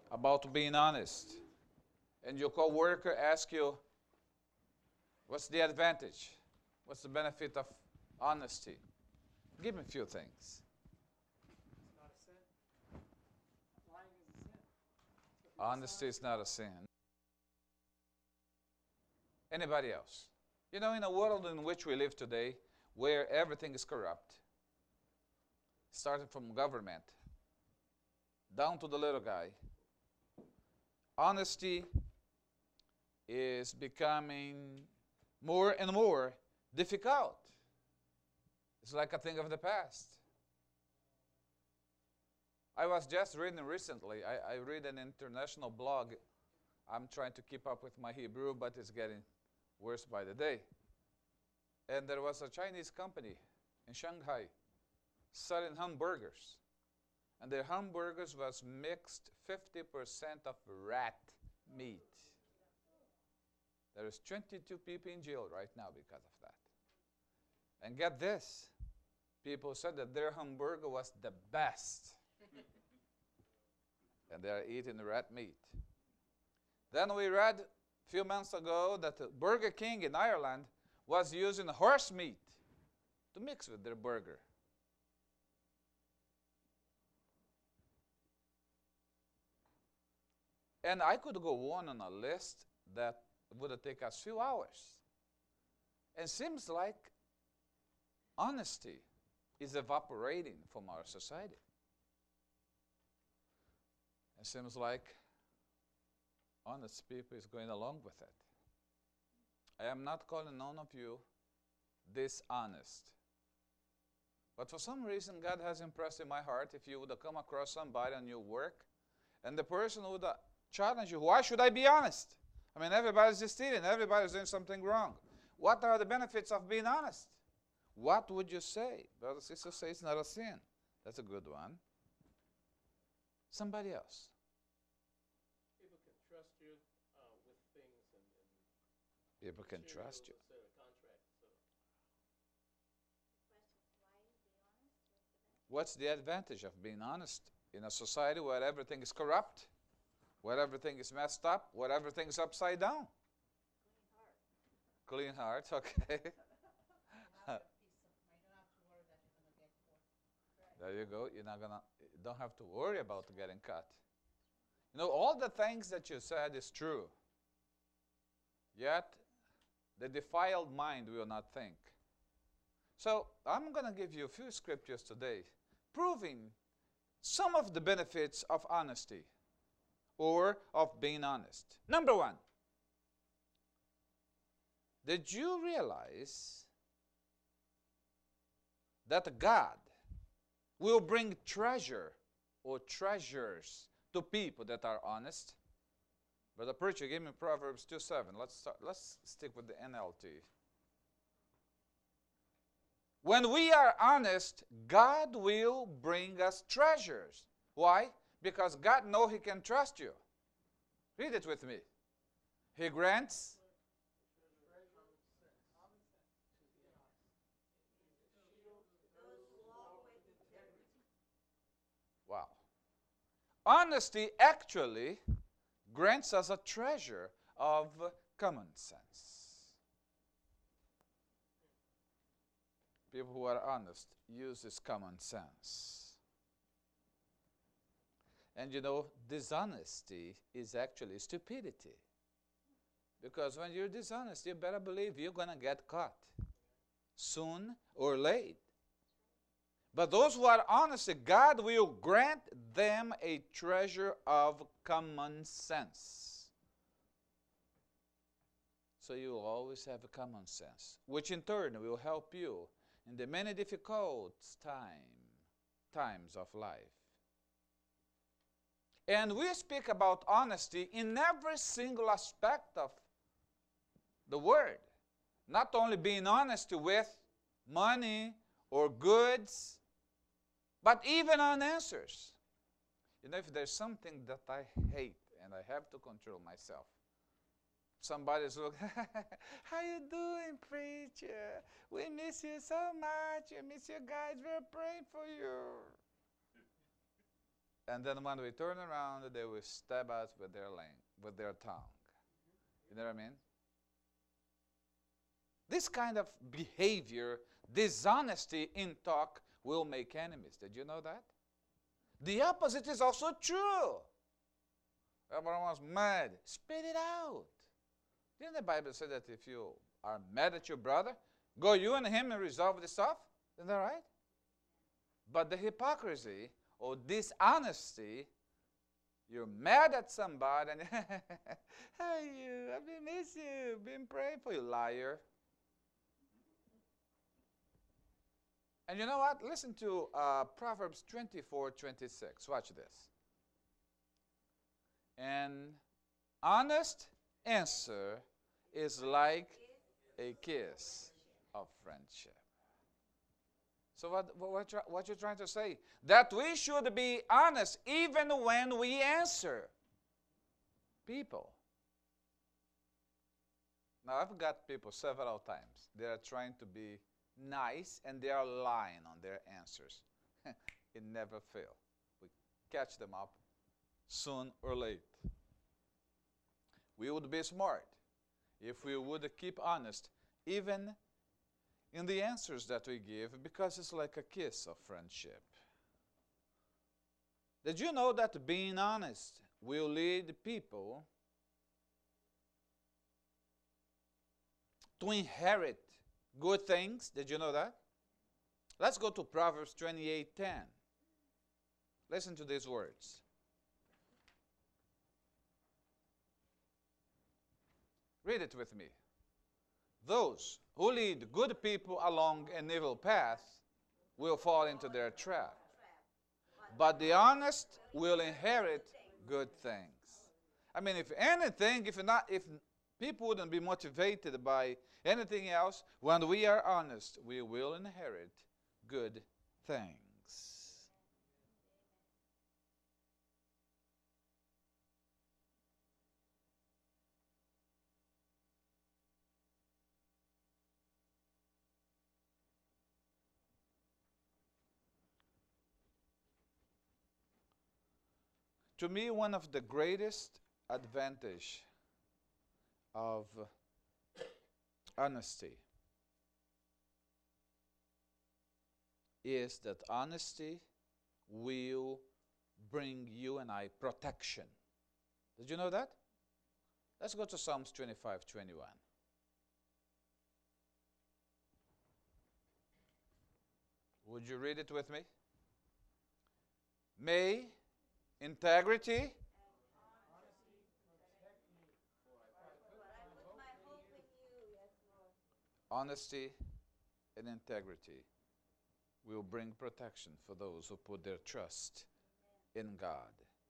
about being honest, and your coworker asks you, what's the advantage? What's the benefit of honesty? Give me a few things. It's not a sin. Lying is a sin. So if you're Honesty is dishonest, not a sin. Anybody else? You know, in a world in which we live today, where everything is corrupt, starting from government, down to the little guy, honesty is becoming more and more difficult. It's like a thing of the past. I was just reading recently, I read an international blog. I'm trying to keep up with my Hebrew, but it's getting worse by the day. And there was a Chinese company in Shanghai selling hamburgers. And their hamburgers was mixed 50% of rat meat. There is 22 people in jail right now because of that. And get this, people said that their hamburger was the best. And they are eating rat meat. Then we read a few months ago that Burger King in Ireland was using horse meat to mix with their burger. And I could go on a list that would take us a few hours. And seems like honesty is evaporating from our society. It seems like honest people is going along with it. I am not calling none of you dishonest. But for some reason, God has impressed in my heart, if you would have come across somebody on your work, and the person would challenge you, why should I be honest? I mean, everybody's just stealing. Everybody's doing something wrong. What are the benefits of being honest? What would you say? Brother, sister, say it's not a sin. That's a good one. Somebody else. People can trust you with things and People can trust you. instead of contract. So What's the advantage of being honest in a society where everything is corrupt, where everything is messed up, where everything is upside down? Clean heart, okay. There you go. You don't have to worry about getting cut. You know, all the things that you said is true. Yet, the defiled mind will not think. So, I'm going to give you a few scriptures today proving some of the benefits of honesty or of being honest. Number one, did you realize that God will bring treasure or treasures to people that are honest? Brother Preacher, give me Proverbs 2:7. Let's stick with the NLT. When we are honest, God will bring us treasures. Why? Because God knows He can trust you. Read it with me. He grants. Wow. Honesty actually grants us a treasure of common sense. People who are honest use this common sense. And you know, dishonesty is actually stupidity. Because when you're dishonest, you better believe you're going to get caught soon or late. But those who are honest, God will grant them a treasure of common sense. So you will always have a common sense, which in turn will help you in the many difficult times of life. And we speak about honesty in every single aspect of the word. Not only being honest with money or goods, but even on answers. You know, if there's something that I hate, and I have to control myself, somebody's looking, how you doing, preacher? We miss you so much. We miss you guys. We're praying for you. And then when we turn around, they will stab us with their tongue. You know what I mean? This kind of behavior, dishonesty in talk, will make enemies. Did you know that? The opposite is also true. Everyone's mad. Spit it out. Didn't the Bible say that if you are mad at your brother, go you and him and resolve this stuff? Isn't that right? But the hypocrisy or dishonesty, you're mad at somebody and how are you? I've been missing you. Been praying for you, liar. And you know what? Listen to Proverbs 24:26. Watch this. An honest answer is like a kiss of friendship. So what you're trying to say? That we should be honest even when we answer people. Now, I've got people several times. They are trying to be nice and they are lying on their answers. It never fails. We catch them up soon or late. We would be smart if we would keep honest even in the answers that we give, because it's like a kiss of friendship. Did you know that being honest will lead people to inherit good things? Did you know that? Let's go to Proverbs 28:10. Listen to these words. Read it with me. Those who lead good people along an evil path will fall into their trap, but the honest will inherit good things. I mean, if anything, if people wouldn't be motivated by anything else, when we are honest, we will inherit good things. To me, one of the greatest advantage of honesty is that honesty will bring you and I protection. Did you know that? Let's go to Psalms 25:21. Would you read it with me? May integrity honesty and integrity will bring protection for those who put their trust in God.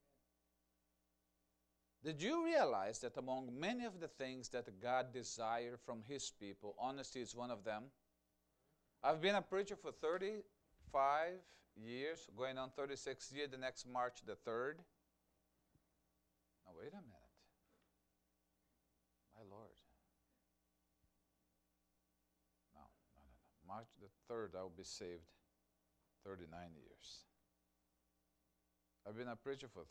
Did you realize that among many of the things that God desires from His people, honesty is one of them? I've been a preacher for 35 years, going on 36 years, the next March the 3rd. Now wait a minute. My Lord. No. March the 3rd I will be saved 39 years. I've been a preacher for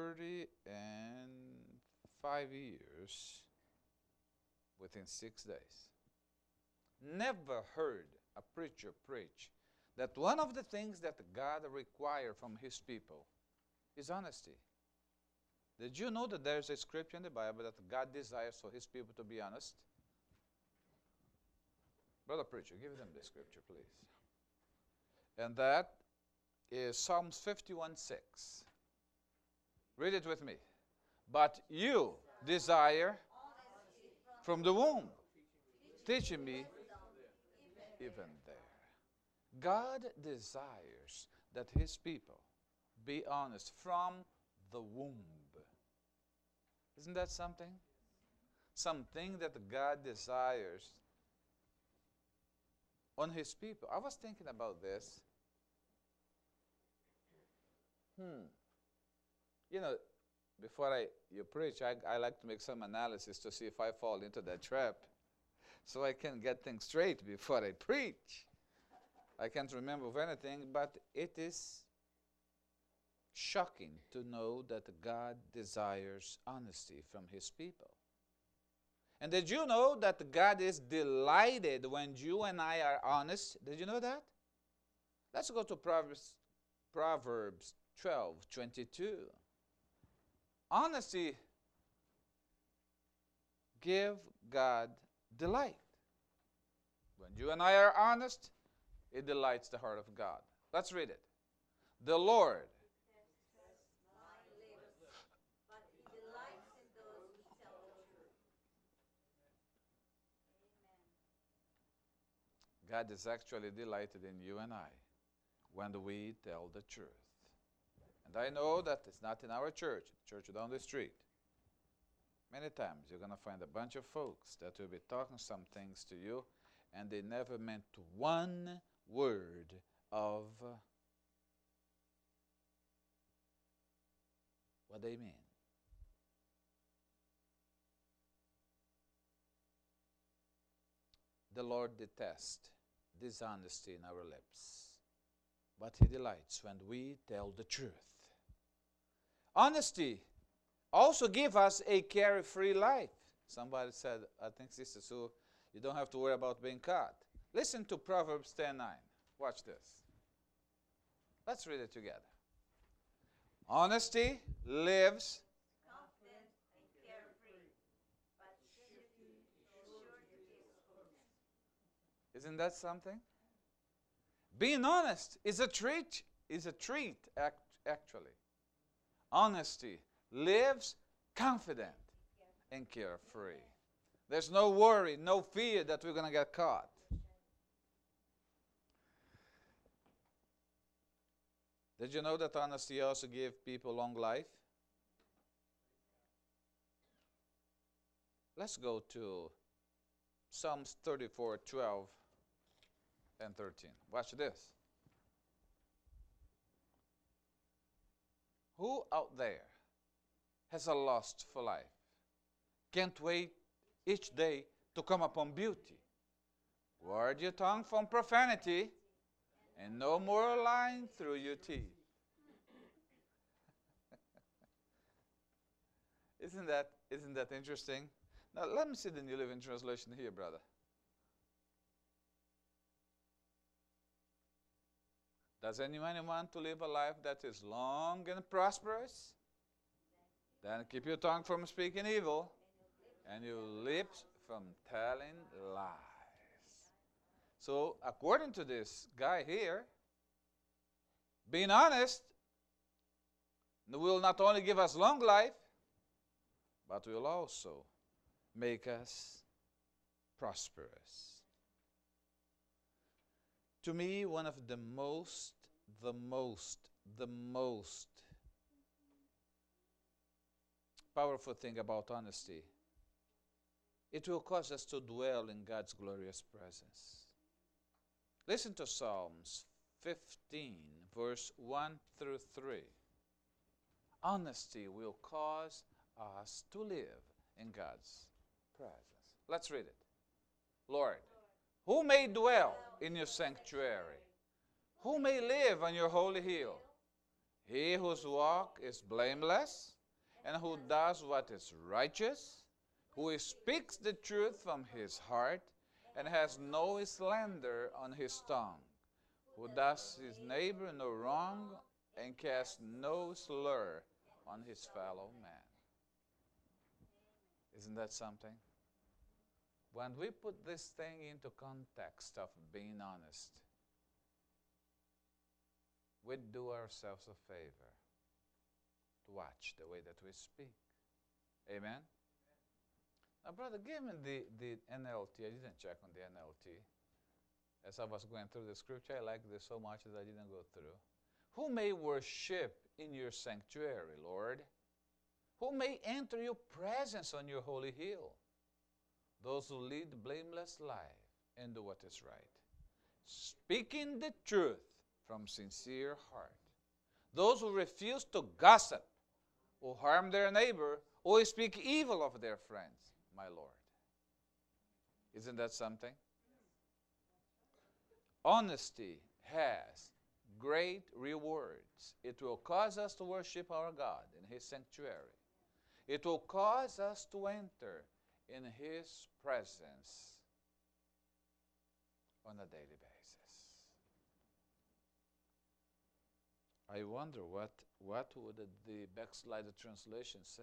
35 years within 6 days. Never heard a preacher preach that one of the things that God requires from His people is honesty. Did you know that there's a scripture in the Bible that God desires for His people to be honest? Brother preacher, give them the scripture, please. And that is Psalms 51:6. Read it with me. But you desire from the womb, teaching me even there. God desires that His people be honest from the womb. Isn't that something? Something that God desires on His people. I was thinking about this. You know, before you preach, I like to make some analysis to see if I fall into that trap so I can get things straight before I preach. I can't remember of anything, but it is shocking to know that God desires honesty from his people. And did you know that God is delighted when you and I are honest? Did you know that? Let's go to Proverbs 12:22. Honesty give God delight. When you and I are honest, it delights the heart of God. Let's read it. The Lord God is actually delighted in you and I when we tell the truth. And I know that it's not in our church, church down the street. Many times you're going to find a bunch of folks that will be talking some things to you and they never meant one word of what they mean. The Lord detests dishonesty in our lips, but he delights when we tell the truth. Honesty also gives us a carefree life. Somebody said, I think Sister Sue, you don't have to worry about being caught. Listen to Proverbs 10:9. Watch this. Let's read it together. Honesty lives confident and carefree, but shifty, sure it is goodness. Isn't that something? Being honest is a treat, actually. Honesty lives confident and carefree. There's no worry, no fear that we're going to get caught. Did you know that honesty also gives people long life? Let's go to Psalms 34:12 and 13. Watch this. Who out there has a lust for life? Can't wait each day to come upon beauty. Guard your tongue from profanity and no more lying through your teeth. Isn't that interesting? Now let me see the New Living Translation here, brother. Does anyone want to live a life that is long and prosperous? Then keep your tongue from speaking evil and your lips from telling lies. So according to this guy here, being honest will not only give us long life, but will also make us prosperous. To me, one of the most powerful thing about honesty, it will cause us to dwell in God's glorious presence. Listen to Psalms 15, verse 1 through 3. Honesty will cause us to live in God's presence. Let's read it. Lord, who may dwell in your sanctuary? Who may live on your holy hill? He whose walk is blameless and who does what is righteous, who speaks the truth from his heart and has no slander on his tongue, who does his neighbor no wrong and casts no slur on his fellow man. Isn't that something? When we put this thing into context of being honest, we do ourselves a favor to watch the way that we speak. Amen? Now, brother, give me the NLT. I didn't check on the NLT. As I was going through the scripture, I liked this so much that I didn't go through. Who may worship in your sanctuary, Lord? Who may enter your presence on your holy hill? Those who lead blameless life and do what is right, speaking the truth from sincere heart. Those who refuse to gossip, who harm their neighbor, or speak evil of their friends, my Lord. Isn't that something? Honesty has great rewards. It will cause us to worship our God in His sanctuary. It will cause us to enter in His presence on a daily basis. I wonder what would the backslider translation say?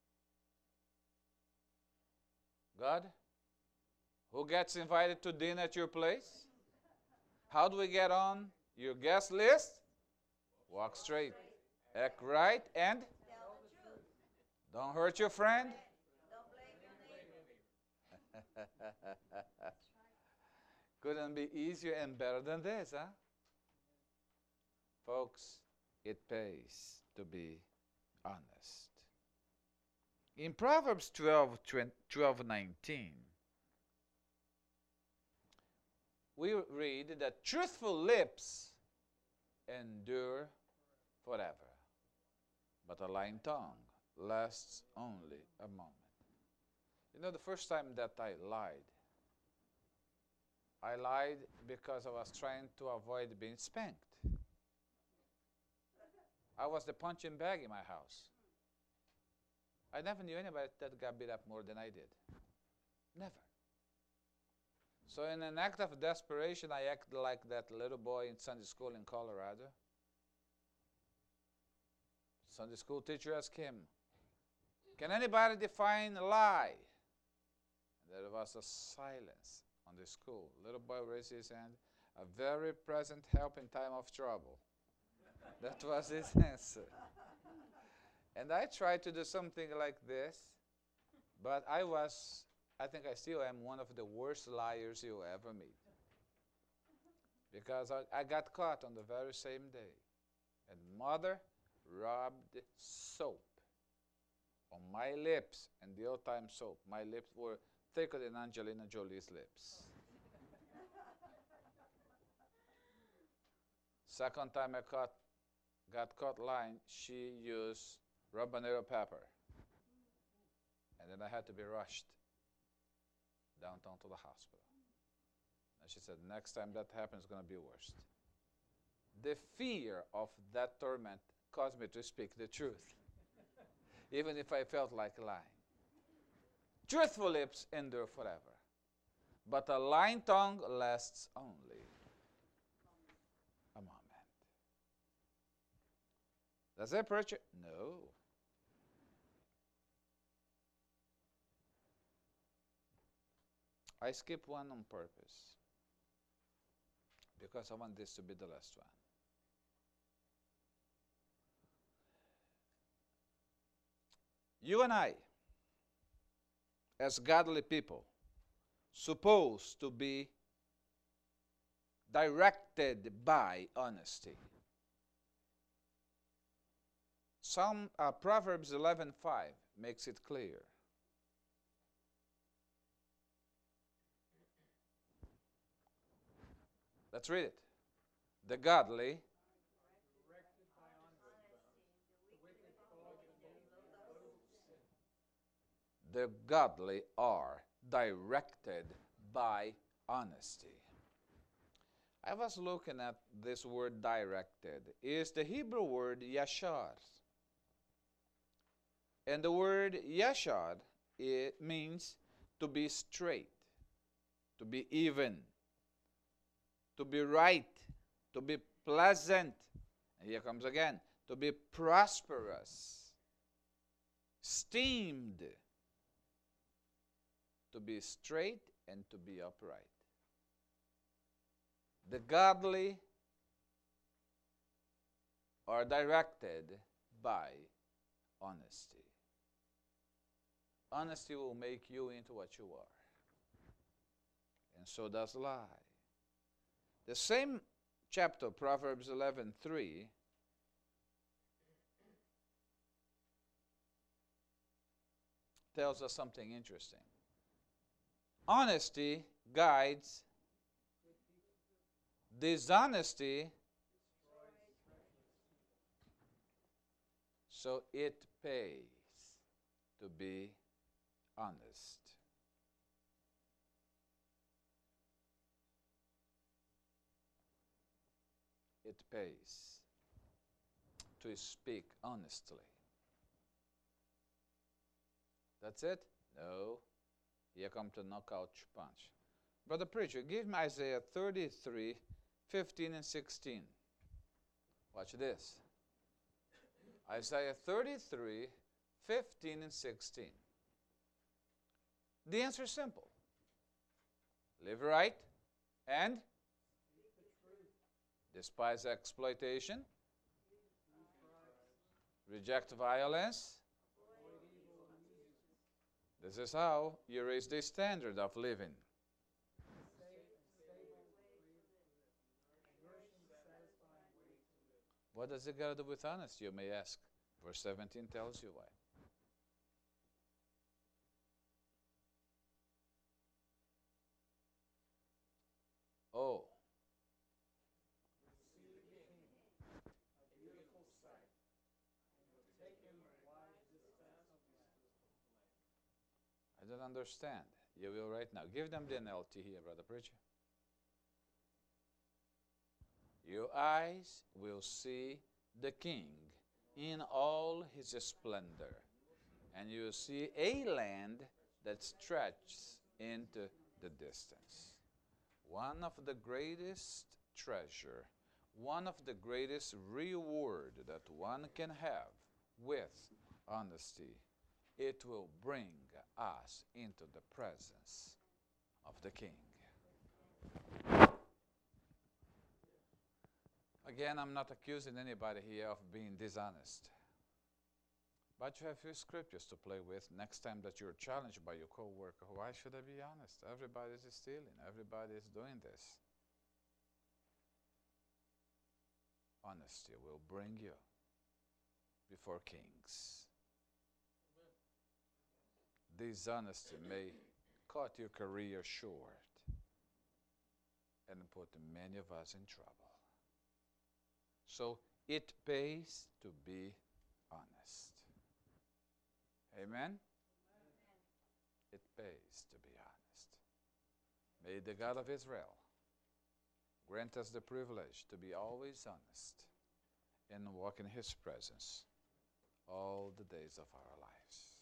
God, who gets invited to dinner at your place? How do we get on your guest list? Walk straight, act right, and Tell the truth. don't hurt your friend. Don't blame your neighbor. Couldn't be easier and better than this, huh? Folks, it pays to be honest. In Proverbs 12:19, we read that truthful lips endure forever, but a lying tongue lasts only a moment. You know, the first time that I lied because I was trying to avoid being spanked. I was the punching bag in my house. I never knew anybody that got beat up more than I did. Never. So in an act of desperation, I acted like that little boy in Sunday school in Colorado. Sunday school teacher asked him, "Can anybody define a lie?" And there was a silence on the school. Little boy raised his hand. "A very present help in time of trouble." That was his answer. And I tried to do something like this, but I think I still am one of the worst liars you'll ever meet. Because I got caught on the very same day. And Mother rubbed soap on my lips, and the old-time soap. My lips were thicker than Angelina Jolie's lips. Second time I got caught lying, she used habanero pepper. And then I had to be rushed downtown to the hospital. And she said, "Next time that happens, it's going to be worse." The fear of that torment caused me to speak the truth, even if I felt like lying. Truthful lips endure forever, but a lying tongue lasts only a moment. Does that preacher? No. I skipped one on purpose because I want this to be the last one. You and I, as godly people, supposed to be directed by honesty. Proverbs 11:5 makes it clear. Let's read it. The godly are directed by honesty. I was looking at this word directed. It's the Hebrew word yashar. And the word yashar, it means to be straight, to be even, to be right, to be pleasant. And here comes again, to be prosperous, esteemed, to be straight and to be upright. The godly are directed by honesty. Honesty will make you into what you are. And so does lie. The same chapter, Proverbs 11:3, tells us something interesting. Honesty guides, dishonesty, so it pays to be honest. It pays to speak honestly. That's it? No. Here comes the knockout punch. Brother Preacher, give me Isaiah 33, 15 and 16. Watch this. Isaiah 33, 15 and 16. The answer is simple. Live right and despise exploitation, reject violence. This is how you raise the standard of living. What does it got to do with honesty, you may ask? Verse 17 tells you why. Oh. I don't understand. You will right now. Give them the NLT here, Brother Preacher. Your eyes will see the King in all his splendor, and you will see a land that stretches into the distance. One of the greatest treasure, one of the greatest reward that one can have with honesty, it will bring us into the presence of the King. Again, I'm not accusing anybody here of being dishonest. But you have few scriptures to play with next time that you're challenged by your coworker. Why should I be honest? Everybody is stealing. Everybody is doing this. Honesty will bring you before kings. Dishonesty may cut your career short and put many of us in trouble. So it pays to be honest. Amen? It pays to be honest. May the God of Israel grant us the privilege to be always honest and walk in His presence all the days of our lives.